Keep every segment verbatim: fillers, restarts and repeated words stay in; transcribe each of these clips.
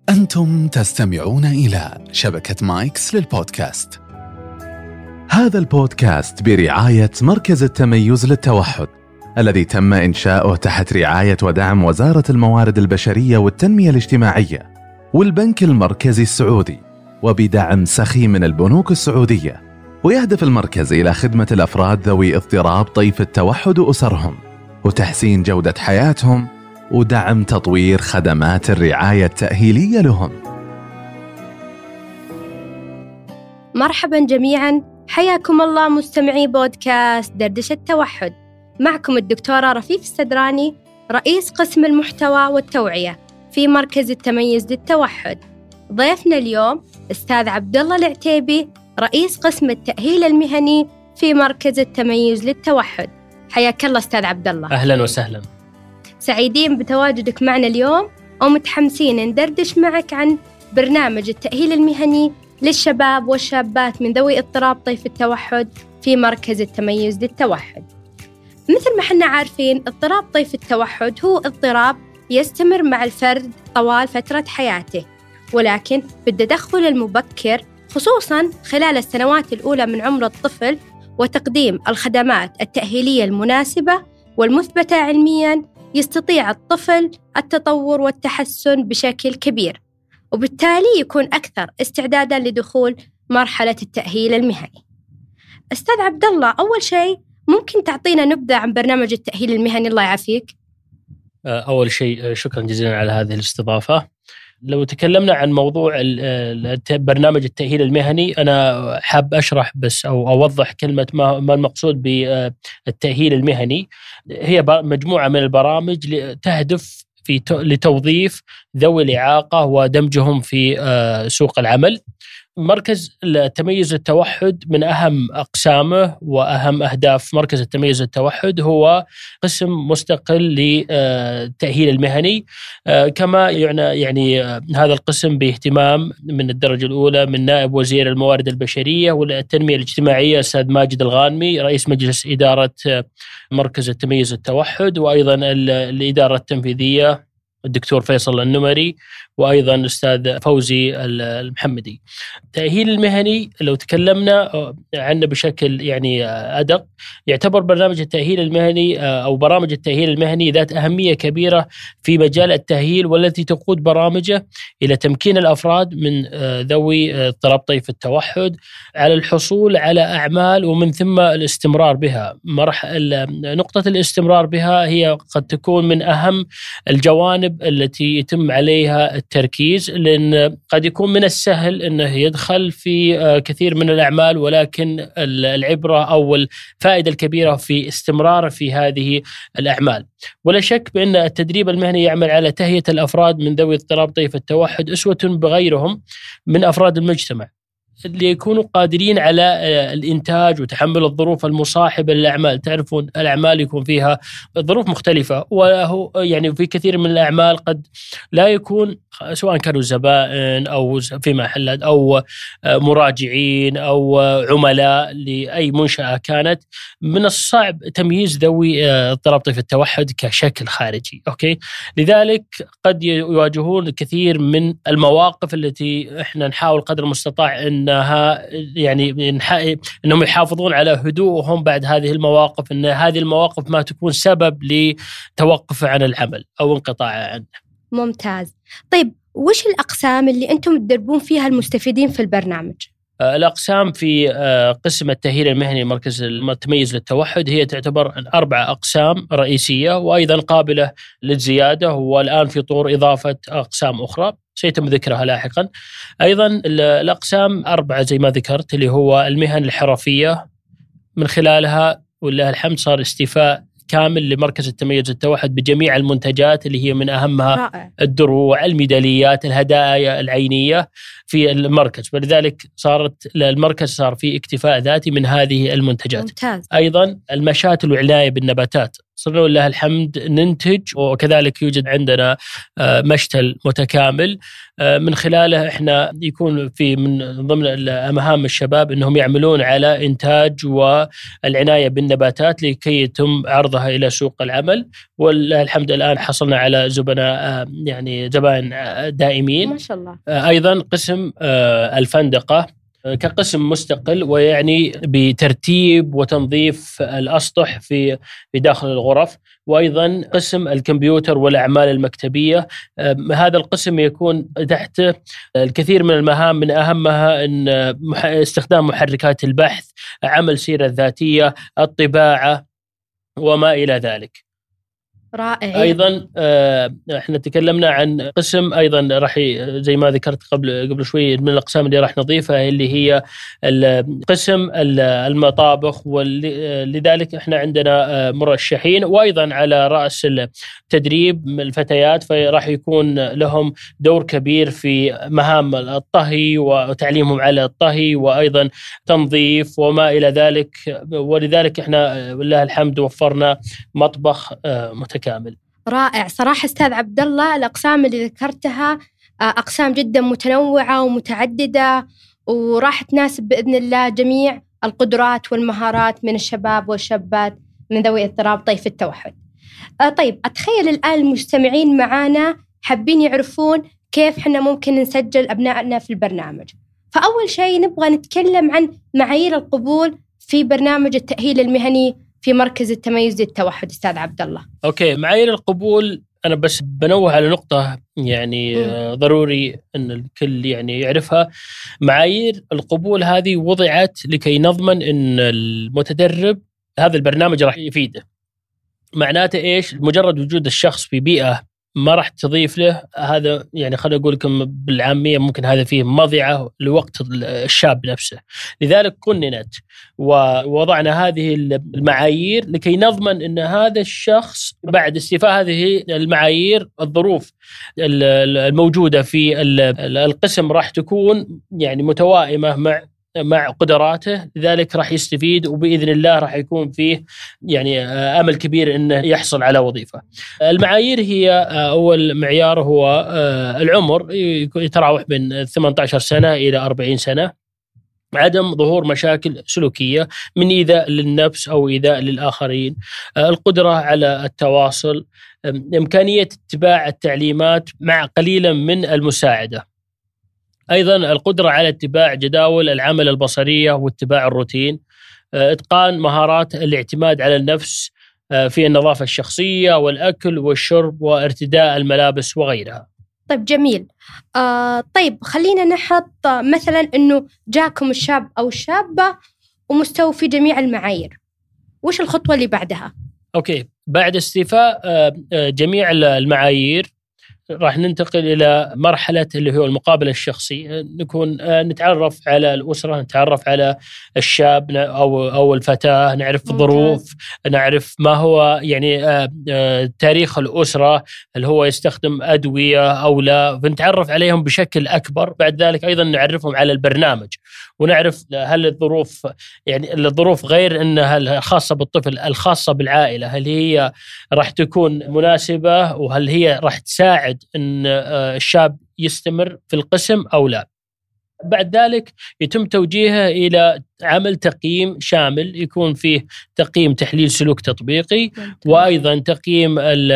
أنتم تستمعون إلى شبكة مايكس للبودكاست. هذا البودكاست برعاية مركز التميز للتوحد الذي تم إنشاؤه تحت رعاية ودعم وزارة الموارد البشرية والتنمية الاجتماعية والبنك المركزي السعودي، وبدعم سخي من البنوك السعودية. ويهدف المركز إلى خدمة الأفراد ذوي اضطراب طيف التوحد وأسرهم، وتحسين جودة حياتهم، ودعم تطوير خدمات الرعاية التأهيلية لهم. مرحبا جميعا، حياكم الله مستمعي بودكاست دردشة التوحد. معكم الدكتورة رفيف السدراني، رئيس قسم المحتوى والتوعية في مركز التميز للتوحد. ضيفنا اليوم أستاذ عبد الله العتيبي، رئيس قسم التأهيل المهني في مركز التميز للتوحد. حياك الله أستاذ عبد الله. أهلا وسهلا. سعيدين بتواجدك معنا اليوم ومتحمسين ندردش معك عن برنامج التأهيل المهني للشباب والشابات من ذوي اضطراب طيف التوحد في مركز التميز للتوحد. مثل ما حنا عارفين، اضطراب طيف التوحد هو اضطراب يستمر مع الفرد طوال فترة حياته، ولكن بالتدخل المبكر خصوصاً خلال السنوات الأولى من عمر الطفل وتقديم الخدمات التأهيلية المناسبة والمثبتة علمياً، يستطيع الطفل التطور والتحسن بشكل كبير، وبالتالي يكون أكثر استعداداً لدخول مرحلة التأهيل المهني. أستاذ عبد الله، أول شيء ممكن تعطينا نبذة عن برنامج التأهيل المهني؟ الله يعافيك. أول شيء شكراً جزيلاً على هذه الاستضافة. لو تكلمنا عن موضوع برنامج التأهيل المهني، أنا حاب أشرح بس أو أوضح كلمة ما المقصود بالتأهيل المهني. هي مجموعة من البرامج تهدف في لتوظيف ذوي الإعاقة ودمجهم في سوق العمل. مركز التميز للتوحد من أهم أقسامه وأهم أهداف مركز التميز للتوحد هو قسم مستقل للتأهيل المهني، كما يعني يعني هذا القسم باهتمام من الدرجة الأولى من نائب وزير الموارد البشرية والتنمية الاجتماعية أستاذ ماجد الغانمي، رئيس مجلس إدارة مركز التميز للتوحد، وأيضا الإدارة التنفيذية الدكتور فيصل النمري، وأيضا الأستاذ فوزي المحمدي. التأهيل المهني لو تكلمنا عنه بشكل يعني أدق، يعتبر برنامج التأهيل المهني أو برامج التأهيل المهني ذات أهمية كبيرة في مجال التأهيل، والتي تقود برامجه إلى تمكين الأفراد من ذوي اضطراب طيف التوحد على الحصول على أعمال ومن ثم الاستمرار بها. مرحلة نقطة الاستمرار بها هي قد تكون من أهم الجوانب التي يتم عليها التركيز، لأن قد يكون من السهل أنه يدخل في كثير من الأعمال، ولكن العبرة أو الفائدة الكبيرة في استمرار في هذه الأعمال. ولا شك بأن التدريب المهني يعمل على تهيئة الأفراد من ذوي اضطراب طيف التوحد أسوة بغيرهم من أفراد المجتمع، اللي يكونوا قادرين على الإنتاج وتحمل الظروف المصاحبة للأعمال. تعرفون الأعمال يكون فيها ظروف مختلفة، وهو يعني في كثير من الأعمال قد لا يكون، سواء كانوا زبائن أو في محلات أو مراجعين أو عملاء لأي منشأة كانت، من الصعب تمييز ذوي اضطراب طيف التوحد كشكل خارجي. أوكي، لذلك قد يواجهون كثير من المواقف التي إحنا نحاول قدر المستطاع أن انها يعني انهم يحافظون على هدوءهم بعد هذه المواقف، ان هذه المواقف ما تكون سبب لتوقف عن العمل او انقطاع عنه. ممتاز. طيب، وش الاقسام اللي انتم تدربون فيها المستفيدين في البرنامج؟ الأقسام في قسم التأهيل المهني مركز التميز للتوحد هي تعتبر أربع أقسام رئيسية، وأيضا قابلة للزيادة، والآن في طور إضافة أقسام أخرى سيتم ذكرها لاحقا. أيضا الأقسام أربعة زي ما ذكرت، اللي هو المهن الحرفية، من خلالها والله الحمد صار استيفاء كامل لمركز التميز للتوحد بجميع المنتجات اللي هي من أهمها رائع. الدروع، الميداليات، الهدايا العينية في المركز، ولذلك صارت المركز صار فيه اكتفاء ذاتي من هذه المنتجات. ممتاز. أيضا المشاتل والعناية بالنباتات صرنا لله الحمد ننتج، وكذلك يوجد عندنا مشتل متكامل من خلاله احنا يكون في من ضمن مهام الشباب انهم يعملون على انتاج والعنايه بالنباتات لكي يتم عرضها الى سوق العمل. ولله الحمد الان حصلنا على زبناء يعني زبائن دائمين ما شاء الله. ايضا قسم الفندقه كقسم مستقل ويعني بترتيب وتنظيف الأسطح في في داخل الغرف، وأيضا قسم الكمبيوتر والأعمال المكتبية. هذا القسم يكون تحت الكثير من المهام، من أهمها أن استخدام محركات البحث، عمل سيرة ذاتية، الطباعة وما إلى ذلك. رائع. ايضا احنا تكلمنا عن قسم ايضا راح زي ما ذكرت قبل قبل شوي من الاقسام اللي راح نضيفها اللي هي قسم المطابخ، ولذلك احنا عندنا مرشحين، وايضا على راس التدريب الفتيات فراح يكون لهم دور كبير في مهام الطهي وتعليمهم على الطهي وايضا تنظيف وما الى ذلك. ولذلك احنا بالله الحمد وفرنا مطبخ متكامل. كامل. رائع صراحة أستاذ عبد الله، الأقسام اللي ذكرتها أقسام جدا متنوعة ومتعددة، وراح تناسب بإذن الله جميع القدرات والمهارات من الشباب والشابات من ذوي اضطراب طيف التوحد. طيب أتخيل الآن المستمعين معانا حابين يعرفون كيف حنا ممكن نسجل أبنائنا في البرنامج. فأول شيء نبغى نتكلم عن معايير القبول في برنامج التأهيل المهني في مركز التميز للتوحد. أستاذ عبد الله. أوكي، معايير القبول أنا بس بنوه على نقطة يعني م. ضروري أن الكل يعني يعرفها. معايير القبول هذه وضعت لكي نضمن أن المتدرب هذا البرنامج راح يفيده. معناته إيش؟ مجرد وجود الشخص في بيئة ما راح تضيف له، هذا يعني خلينا أقول لكم بالعامية ممكن هذا فيه مضيعة لوقت الشاب نفسه. لذلك كننت ووضعنا هذه المعايير لكي نضمن أن هذا الشخص بعد استيفاء هذه المعايير الظروف الموجودة في القسم راح تكون يعني متوائمة مع مع قدراته، لذلك راح يستفيد وبإذن الله راح يكون فيه يعني أمل كبير أنه يحصل على وظيفة. المعايير هي أول معيار هو العمر، يتراوح بين ثمانية عشر سنة إلى أربعين سنة، عدم ظهور مشاكل سلوكية من إيذاء للنفس أو إيذاء للآخرين، القدرة على التواصل، إمكانية اتباع التعليمات مع قليلا من المساعدة، أيضا القدرة على اتباع جداول العمل البصرية واتباع الروتين، إتقان مهارات الاعتماد على النفس في النظافة الشخصية والأكل والشرب وارتداء الملابس وغيرها. طيب جميل. آه طيب خلينا نحط مثلا أنه جاكم الشاب أو الشابة ومستوفي جميع المعايير، وش الخطوة اللي بعدها؟ أوكي، بعد استيفاء جميع المعايير راح ننتقل إلى مرحلة اللي هو المقابلة الشخصي. نكون نتعرف على الأسرة، نتعرف على الشاب أو أو الفتاة، نعرف الظروف، نعرف ما هو يعني تاريخ الأسرة، هل هو يستخدم أدوية أو لا، فنتعرف عليهم بشكل أكبر. بعد ذلك أيضا نعرفهم على البرنامج ونعرف هل الظروف يعني الظروف غير أنها خاصة بالطفل، الخاصة بالعائلة، هل هي راح تكون مناسبة وهل هي راح تساعد أن الشاب يستمر في القسم أو لا. بعد ذلك يتم توجيهه إلى عمل تقييم شامل، يكون فيه تقييم تحليل سلوك تطبيقي، وأيضا تقييم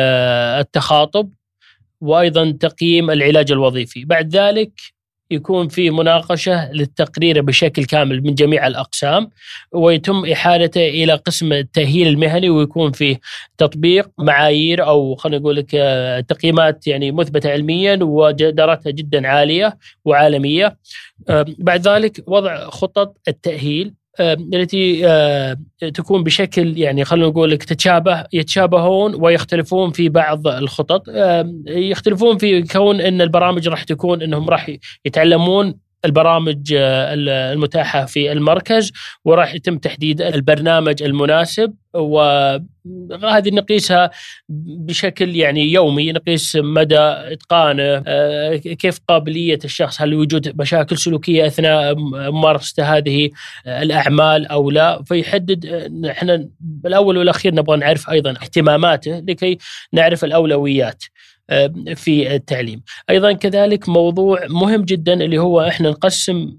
التخاطب، وأيضا تقييم العلاج الوظيفي. بعد ذلك يكون في مناقشة للتقرير بشكل كامل من جميع الأقسام، ويتم إحالته إلى قسم التأهيل المهني، ويكون فيه تطبيق معايير أو خلينا نقول لك تقييمات يعني مثبتة علميا وجدارتها جدا عالية وعالمية. بعد ذلك وضع خطط التأهيل التي تكون بشكل يعني خلينا نقول لك تتشابه يتشابهون ويختلفون في بعض الخطط. يختلفون في كون ان البرامج راح تكون انهم راح يتعلمون البرامج المتاحة في المركز، وراح يتم تحديد البرنامج المناسب، وهذه نقيسها بشكل يعني يومي، نقيس مدى إتقانه، كيف قابلية الشخص، هل وجود مشاكل سلوكية أثناء ممارسة هذه الأعمال أو لا، فيحدد. نحن بالأول والأخير نبغى نعرف أيضا اهتماماته لكي نعرف الأولويات في التعليم. أيضا كذلك موضوع مهم جدا اللي هو إحنا نقسم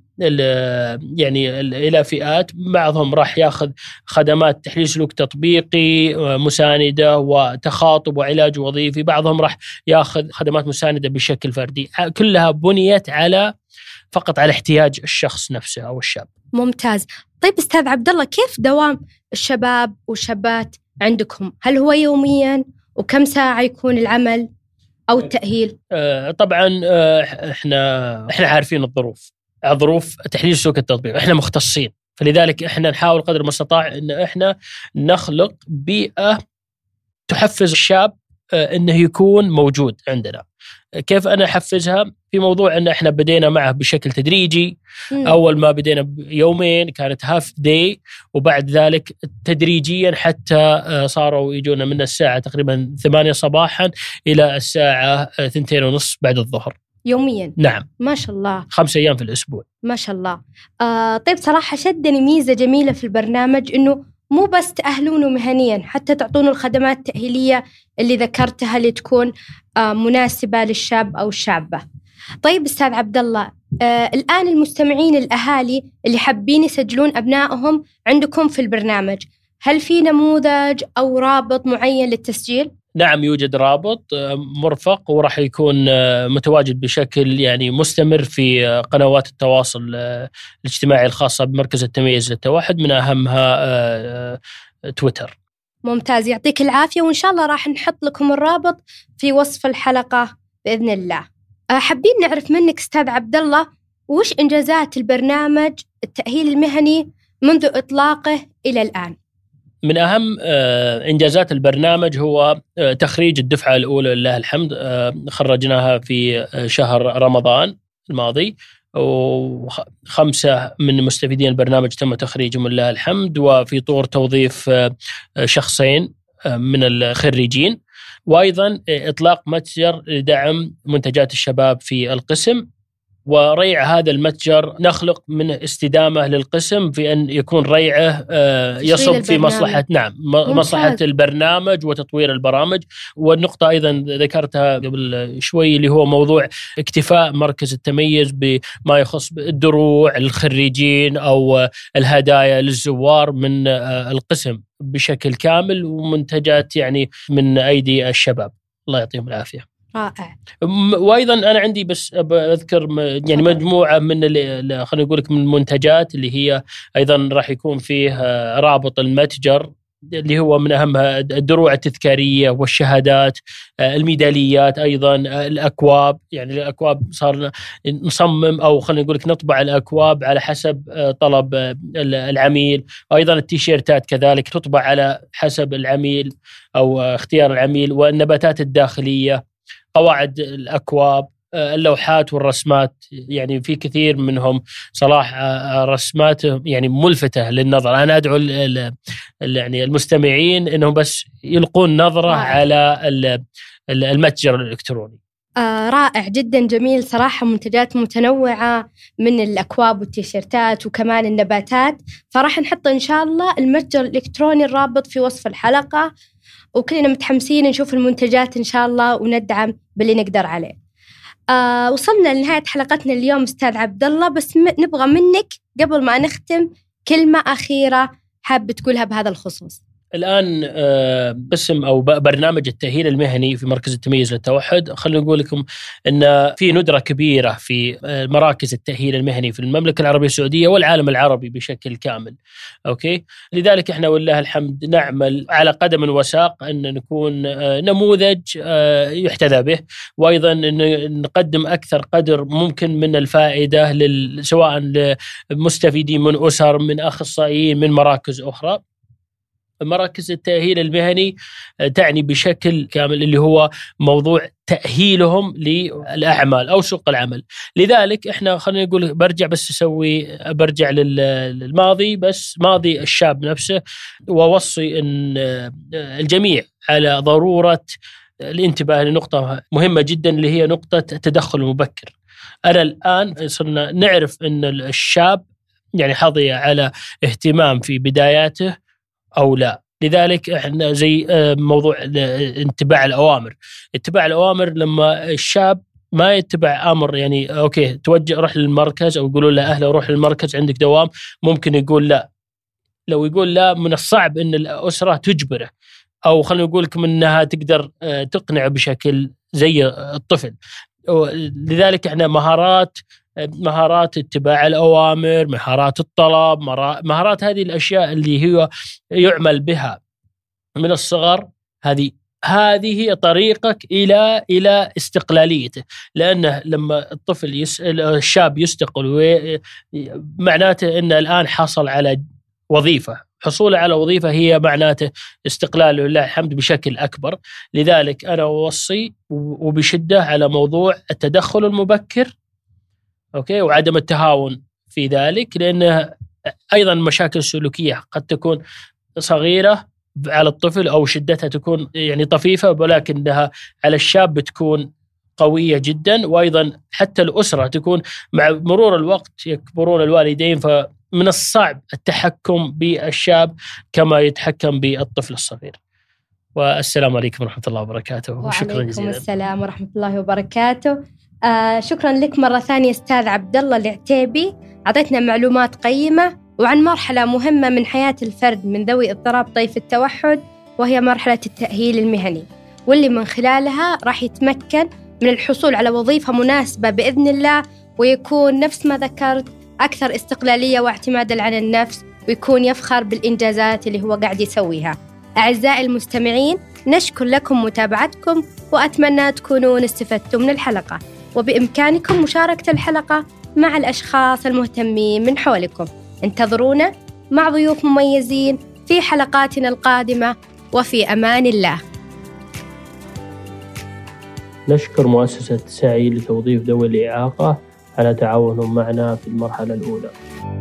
يعني إلى فئات، بعضهم راح ياخذ خدمات تحليل سلوك تطبيقي مساندة وتخاطب وعلاج وظيفي، بعضهم راح ياخذ خدمات مساندة بشكل فردي، كلها بنيت على فقط على احتياج الشخص نفسه أو الشاب. ممتاز. طيب أستاذ عبد الله، كيف دوام الشباب والشابات عندكم؟ هل هو يوميا؟ وكم ساعة يكون العمل أو التأهيل؟ آه طبعا آه احنا احنا عارفين الظروف ظروف تحليل سلوك التطبيق، احنا مختصين، فلذلك احنا نحاول قدر المستطاع ان احنا نخلق بيئة تحفز الشاب آه انه يكون موجود عندنا. كيف انا احفزها؟ في موضوع ان احنا بدينا معه بشكل تدريجي. م. اول ما بدينا بيومين كانت هاف داي، وبعد ذلك تدريجيا حتى صاروا يجونا من الساعه تقريبا ثمانية صباحا الى الساعه اثنتين ونص بعد الظهر يوميا. نعم ما شاء الله، خمس ايام في الاسبوع. ما شاء الله. آه طيب صراحه شدني ميزه جميله في البرنامج، انه مو بس تأهلونه مهنيا، حتى تعطونه الخدمات التأهيلية اللي ذكرتها اللي تكون آه مناسبة للشاب أو الشابة. طيب أستاذ عبد الله، آه الآن المستمعين الأهالي اللي حابين يسجلون أبنائهم عندكم في البرنامج، هل في نموذج أو رابط معين للتسجيل؟ نعم، يوجد رابط مرفق وراح يكون متواجد بشكل يعني مستمر في قنوات التواصل الاجتماعي الخاصة بمركز التميز للتوحد، من أهمها تويتر. ممتاز، يعطيك العافية، وإن شاء الله راح نحط لكم الرابط في وصف الحلقة بإذن الله. حابين نعرف منك أستاذ عبد الله، وش إنجازات البرنامج التأهيل المهني منذ إطلاقه إلى الآن؟ من أهم إنجازات البرنامج هو تخريج الدفعة الأولى لله الحمد، خرجناها في شهر رمضان الماضي، وخمسة من مستفيدين البرنامج تم تخريجهم لله الحمد، وفي طور توظيف شخصين من الخريجين، وأيضا إطلاق متجر لدعم منتجات الشباب في القسم. وريع هذا المتجر نخلق من استدامة للقسم في أن يكون ريعه يصب في مصلحة نعم مصلحة البرنامج وتطوير البرامج. والنقطة أيضا ذكرتها قبل شوي اللي هو موضوع اكتفاء مركز التميز بما يخص الدروع الخريجين أو الهدايا للزوار من القسم بشكل كامل، ومنتجات يعني من أيدي الشباب، الله يعطيهم العافية. رائع. وايضا انا عندي بس اذكر يعني مجموعه من خلينا نقول لك من المنتجات اللي هي ايضا راح يكون فيه رابط المتجر، اللي هو من اهمها الدروع التذكاريه والشهادات، الميداليات، ايضا الاكواب. يعني الاكواب صار نصمم او خلينا نقول لك نطبع الاكواب على حسب طلب العميل، وايضا التيشيرتات كذلك تطبع على حسب العميل او اختيار العميل، والنباتات الداخليه، قواعد الأكواب، اللوحات والرسمات. يعني في كثير منهم صراحة رسماته يعني ملفتة للنظر. أنا أدعو يعني المستمعين إنهم بس يلقون نظرة رائع على المتجر الإلكتروني. آه رائع جدا، جميل صراحة، منتجات متنوعة من الأكواب والتيشيرتات وكمان النباتات. فراح نحط إن شاء الله المتجر الإلكتروني الرابط في وصف الحلقة، وكلنا متحمسين نشوف المنتجات إن شاء الله وندعم باللي نقدر عليه. آه وصلنا لنهاية حلقتنا اليوم أستاذ عبد الله، بس م- نبغى منك قبل ما نختم كلمة أخيرة حاب تقولها بهذا الخصوص. الآن قسم أو برنامج التأهيل المهني في مركز التميز للتوحد، خلينا نقول لكم أن في ندرة كبيرة في مراكز التأهيل المهني في المملكة العربية السعودية والعالم العربي بشكل كامل. أوكي، لذلك إحنا والله الحمد نعمل على قدم وساق أن نكون نموذج يحتذى به، وأيضا نقدم أكثر قدر ممكن من الفائدة سواء للمستفيدين من أسر، من أخصائيين، من مراكز أخرى. مراكز التأهيل المهني تعني بشكل كامل اللي هو موضوع تأهيلهم للأعمال أو سوق العمل. لذلك إحنا خلينا نقول برجع بس أسوي برجع للماضي، بس ماضي الشاب نفسه، ووصي أن الجميع على ضرورة الانتباه لنقطة مهمة جدا اللي هي نقطة التدخل المبكر. أنا الآن صرنا نعرف أن الشاب يعني حظي على اهتمام في بداياته أو لا. لذلك احنا زي موضوع اتباع الأوامر. اتباع الأوامر لما الشاب ما يتبع أمر، يعني أوكي توجه روح للمركز أو يقولوا له أهلا روح للمركز عندك دوام، ممكن يقول لا. لو يقول لا من الصعب أن الأسرة تجبره، أو خلينا نقول لكم أنها تقدر تقنع بشكل زي الطفل. لذلك احنا مهارات مهارات اتباع الأوامر، مهارات الطلب، مهارات هذه الأشياء اللي هي يعمل بها من الصغر، هذه هذه هي طريقك إلى إلى استقلاليته. لأنه لما الطفل يسأل الشاب يستقل معناته أنه الآن حصل على وظيفة، حصوله على وظيفة هي معناته استقلاله لله الحمد بشكل أكبر. لذلك أنا أوصي وبشدة على موضوع التدخل المبكر، أوكي، وعدم التهاون في ذلك، لأن أيضا مشاكل السلوكية قد تكون صغيرة على الطفل أو شدتها تكون يعني طفيفة، ولكنها على الشاب بتكون قوية جدا. وأيضا حتى الأسرة تكون مع مرور الوقت يكبرون الوالدين، فمن الصعب التحكم بالشاب كما يتحكم بالطفل الصغير. والسلام عليكم ورحمة الله وبركاته. وشكرا جزيلا. وعليكم السلام ورحمة الله وبركاته. آه شكرا لك مرة ثانية أستاذ عبد الله العتيبي، أعطيتنا معلومات قيمة وعن مرحلة مهمة من حياة الفرد من ذوي اضطراب طيف التوحد، وهي مرحلة التأهيل المهني، واللي من خلالها راح يتمكن من الحصول على وظيفة مناسبة بإذن الله، ويكون نفس ما ذكرت أكثر استقلالية واعتمادا على النفس، ويكون يفخر بالإنجازات اللي هو قاعد يسويها. أعزائي المستمعين، نشكر لكم متابعتكم، وأتمنى تكونوا استفدتم من الحلقة، وبإمكانكم مشاركة الحلقة مع الأشخاص المهتمين من حولكم. انتظرونا مع ضيوف مميزين في حلقاتنا القادمة، وفي أمان الله. نشكر مؤسسة سعي لتوظيف ذوي الإعاقة على تعاونهم معنا في المرحلة الأولى.